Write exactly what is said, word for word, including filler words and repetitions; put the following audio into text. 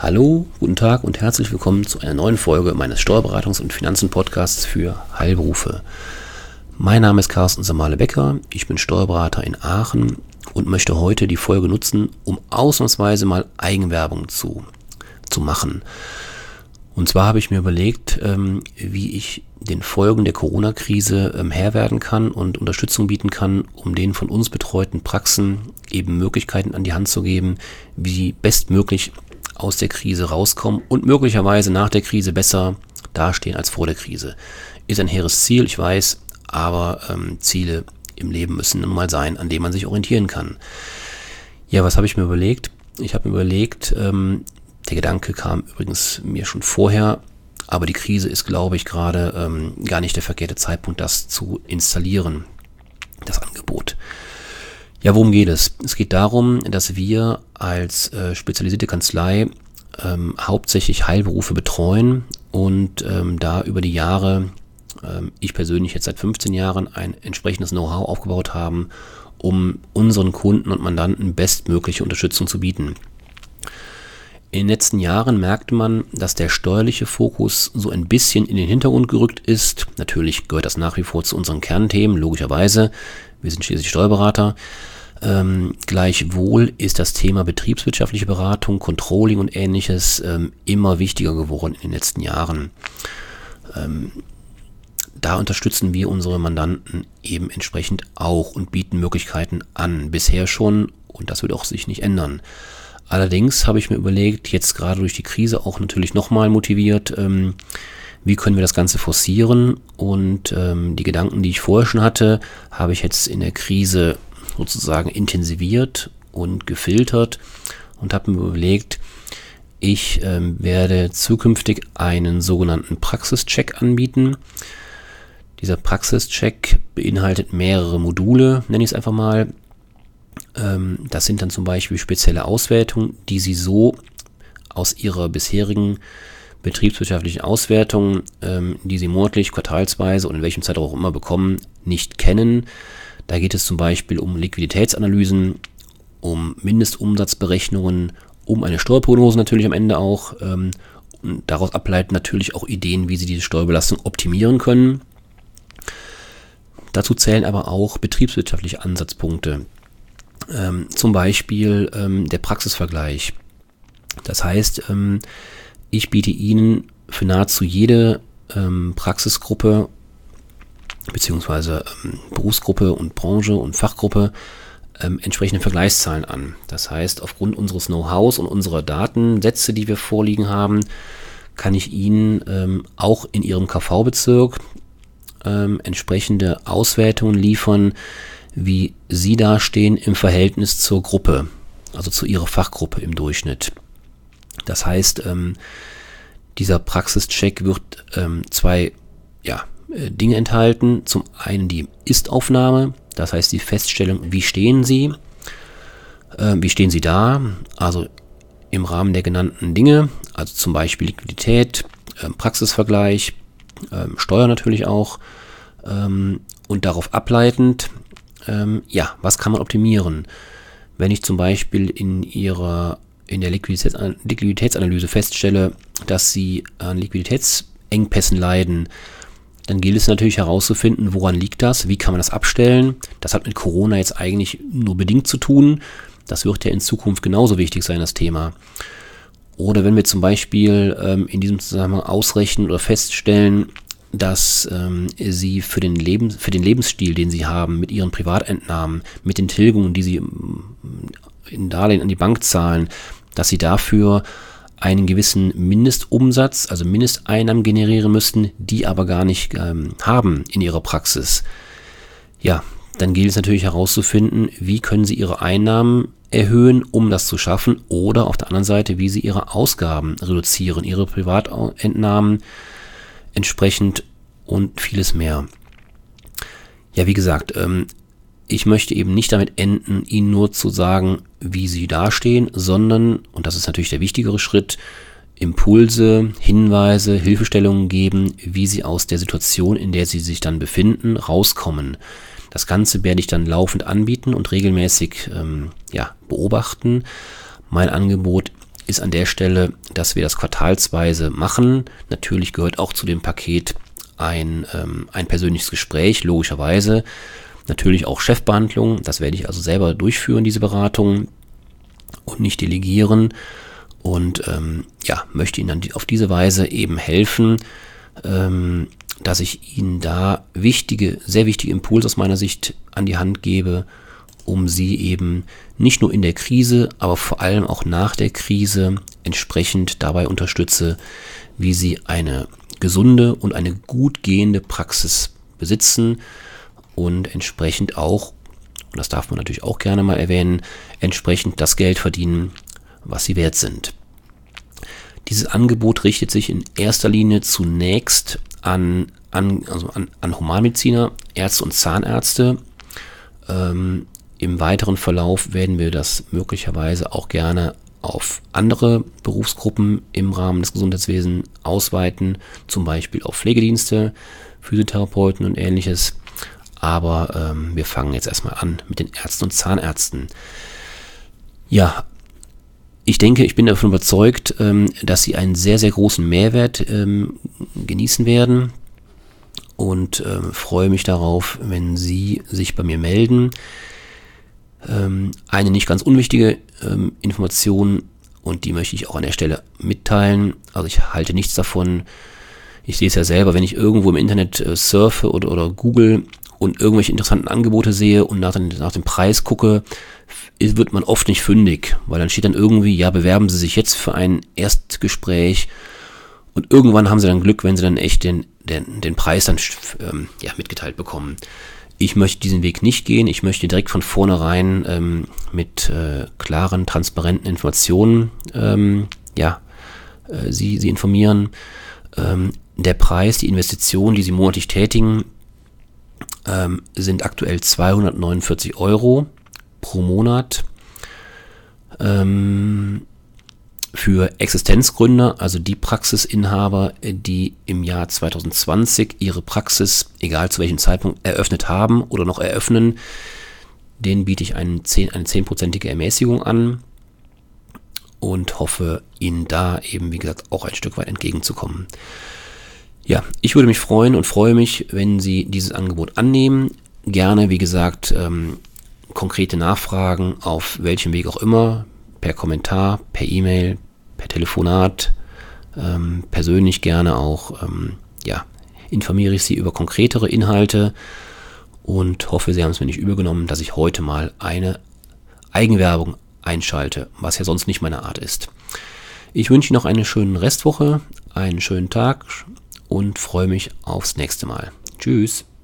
Hallo, guten Tag und herzlich willkommen zu einer neuen Folge meines Steuerberatungs- und Finanzen-Podcasts für Heilberufe. Mein Name ist Carsten Samale-Becker, ich bin Steuerberater in Aachen und möchte heute die Folge nutzen, um ausnahmsweise mal Eigenwerbung zu, zu machen. Und zwar habe ich mir überlegt, ähm, wie ich den Folgen der Corona-Krise ähm, Herr werden kann und Unterstützung bieten kann, um den von uns betreuten Praxen eben Möglichkeiten an die Hand zu geben, wie sie bestmöglich aus der Krise rauskommen und möglicherweise nach der Krise besser dastehen als vor der Krise. Ist ein hehres Ziel, ich weiß, aber ähm, Ziele im Leben müssen nun mal sein, an denen man sich orientieren kann. Ja, was habe ich mir überlegt? Ich habe mir überlegt, ähm, der Gedanke kam übrigens mir schon vorher, aber die Krise ist, glaube ich, gerade ähm, gar nicht der verkehrte Zeitpunkt, das zu installieren, das Angebot. Ja, worum geht es? Es geht darum, dass wir als äh, spezialisierte Kanzlei ähm, hauptsächlich Heilberufe betreuen und ähm, da über die Jahre, ähm, ich persönlich jetzt seit fünfzehn Jahren, ein entsprechendes Know-how aufgebaut haben, um unseren Kunden und Mandanten bestmögliche Unterstützung zu bieten. In den letzten Jahren merkte man, dass der steuerliche Fokus so ein bisschen in den Hintergrund gerückt ist. Natürlich gehört das nach wie vor zu unseren Kernthemen, logischerweise. Wir sind schließlich Steuerberater. Ähm, gleichwohl ist das Thema betriebswirtschaftliche Beratung, Controlling und Ähnliches ähm, immer wichtiger geworden in den letzten Jahren. Ähm, da unterstützen wir unsere Mandanten eben entsprechend auch und bieten Möglichkeiten an. Bisher schon, und das wird auch sich nicht ändern. Allerdings habe ich mir überlegt, jetzt gerade durch die Krise auch natürlich nochmal motiviert, ähm, wie können wir das Ganze forcieren, und ähm, die Gedanken, die ich vorher schon hatte, habe ich jetzt in der Krise sozusagen intensiviert und gefiltert und habe mir überlegt, ich ähm, werde zukünftig einen sogenannten Praxischeck anbieten. Dieser Praxischeck beinhaltet mehrere Module, nenne ich es einfach mal. Das sind dann zum Beispiel spezielle Auswertungen, die Sie so aus Ihrer bisherigen betriebswirtschaftlichen Auswertung, die Sie monatlich, quartalsweise und in welchem Zeitraum auch immer bekommen, nicht kennen. Da geht es zum Beispiel um Liquiditätsanalysen, um Mindestumsatzberechnungen, um eine Steuerprognose natürlich am Ende auch. Und daraus ableiten natürlich auch Ideen, wie Sie diese Steuerbelastung optimieren können. Dazu zählen aber auch betriebswirtschaftliche Ansatzpunkte. Ähm, zum Beispiel ähm, der Praxisvergleich. Das heißt, ähm, ich biete Ihnen für nahezu jede ähm, Praxisgruppe beziehungsweise ähm, Berufsgruppe und Branche und Fachgruppe ähm, entsprechende Vergleichszahlen an. Das heißt, aufgrund unseres Know-hows und unserer Datensätze, die wir vorliegen haben, kann ich Ihnen ähm, auch in Ihrem K V-Bezirk ähm, entsprechende Auswertungen liefern, wie Sie dastehen im Verhältnis zur Gruppe, also zu Ihrer Fachgruppe im Durchschnitt. Das heißt, ähm, dieser Praxischeck wird ähm, zwei ja, äh, Dinge enthalten. Zum einen die Ist-Aufnahme, das heißt die Feststellung, wie stehen Sie, äh, wie stehen Sie da, also im Rahmen der genannten Dinge, also zum Beispiel Liquidität, äh, Praxisvergleich, äh, Steuer natürlich auch, ähm, und darauf ableitend, Ähm, ja, was kann man optimieren? Wenn ich zum Beispiel in ihrer in der Liquiditäts Liquiditätsanalyse feststelle, dass sie an Liquiditätsengpässen leiden, dann gilt es natürlich herauszufinden, woran liegt das, wie kann man das abstellen. Das hat mit Corona jetzt eigentlich nur bedingt zu tun. Das wird ja in Zukunft genauso wichtig sein, das Thema. Oder wenn wir zum Beispiel ähm, in diesem Zusammenhang ausrechnen oder feststellen, dass ähm, sie für den, Leben, für den Lebensstil, den sie haben, mit ihren Privatentnahmen, mit den Tilgungen, die sie in Darlehen an die Bank zahlen, dass sie dafür einen gewissen Mindestumsatz, also Mindesteinnahmen generieren müssten, die aber gar nicht ähm, haben in ihrer Praxis. Ja, dann gilt es natürlich herauszufinden, wie können sie ihre Einnahmen erhöhen, um das zu schaffen, oder auf der anderen Seite, wie sie ihre Ausgaben reduzieren, ihre Privatentnahmen entsprechend und vieles mehr. Ja, wie gesagt, ähm, ich möchte eben nicht damit enden, Ihnen nur zu sagen, wie Sie dastehen, sondern, und das ist natürlich der wichtigere Schritt, Impulse, Hinweise, Hilfestellungen geben, wie Sie aus der Situation, in der Sie sich dann befinden, rauskommen. Das Ganze werde ich dann laufend anbieten und regelmäßig ähm, ja, beobachten. Mein Angebot ist an der Stelle, dass wir das quartalsweise machen. Natürlich gehört auch zu dem Paket ein, ähm, ein persönliches Gespräch, logischerweise. Natürlich auch Chefbehandlung, das werde ich also selber durchführen, diese Beratung, und nicht delegieren. Und ähm, ja, möchte Ihnen dann auf diese Weise eben helfen, ähm, dass ich Ihnen da wichtige, sehr wichtige Impulse aus meiner Sicht an die Hand gebe, um Sie eben nicht nur in der Krise, aber vor allem auch nach der Krise entsprechend dabei unterstütze, wie Sie eine gesunde und eine gut gehende Praxis besitzen und entsprechend auch, und das darf man natürlich auch gerne mal erwähnen, entsprechend das Geld verdienen, was Sie wert sind. Dieses Angebot richtet sich in erster Linie zunächst an, an, also an, an Humanmediziner, Ärzte und Zahnärzte. Ähm, Im weiteren Verlauf werden wir das möglicherweise auch gerne auf andere Berufsgruppen im Rahmen des Gesundheitswesens ausweiten, zum Beispiel auf Pflegedienste, Physiotherapeuten und ähnliches. Aber ähm, wir fangen jetzt erstmal an mit den Ärzten und Zahnärzten. Ja, ich denke, ich bin davon überzeugt, ähm, dass Sie einen sehr, sehr großen Mehrwert ähm, genießen werden und ähm, freue mich darauf, wenn Sie sich bei mir melden. Ähm, eine nicht ganz unwichtige ähm, Information, und die möchte ich auch an der Stelle mitteilen. Also ich halte nichts davon. Ich sehe es ja selber, wenn ich irgendwo im Internet äh, surfe oder, oder google und irgendwelche interessanten Angebote sehe und nach, den, nach dem Preis gucke, wird man oft nicht fündig, weil dann steht dann irgendwie, ja, bewerben Sie sich jetzt für ein Erstgespräch, und irgendwann haben Sie dann Glück, wenn Sie dann echt den, den, den Preis dann ähm, ja, mitgeteilt bekommen. Ich möchte diesen Weg nicht gehen. Ich möchte direkt von vornherein ähm, mit äh, klaren, transparenten Informationen ähm, ja, äh, Sie, Sie informieren. Ähm, der Preis, die Investition, die Sie monatlich tätigen, ähm, sind aktuell zweihundertneunundvierzig Euro pro Monat. Ähm, für Existenzgründer, also die Praxisinhaber, die im Jahr zwanzig zwanzig ihre Praxis, egal zu welchem Zeitpunkt, eröffnet haben oder noch eröffnen, denen biete ich einen zehn, eine zehnprozentige Ermäßigung an und hoffe, Ihnen da eben, wie gesagt, auch ein Stück weit entgegenzukommen. Ja, ich würde mich freuen und freue mich, wenn Sie dieses Angebot annehmen. Gerne, wie gesagt, ähm, konkrete Nachfragen auf welchem Weg auch immer, per Kommentar, per E-Mail, per Telefonat, ähm, persönlich gerne auch, ähm, ja, informiere ich Sie über konkretere Inhalte und hoffe, Sie haben es mir nicht übergenommen, dass ich heute mal eine Eigenwerbung einschalte, was ja sonst nicht meine Art ist. Ich wünsche Ihnen noch eine schöne Restwoche, einen schönen Tag und freue mich aufs nächste Mal. Tschüss.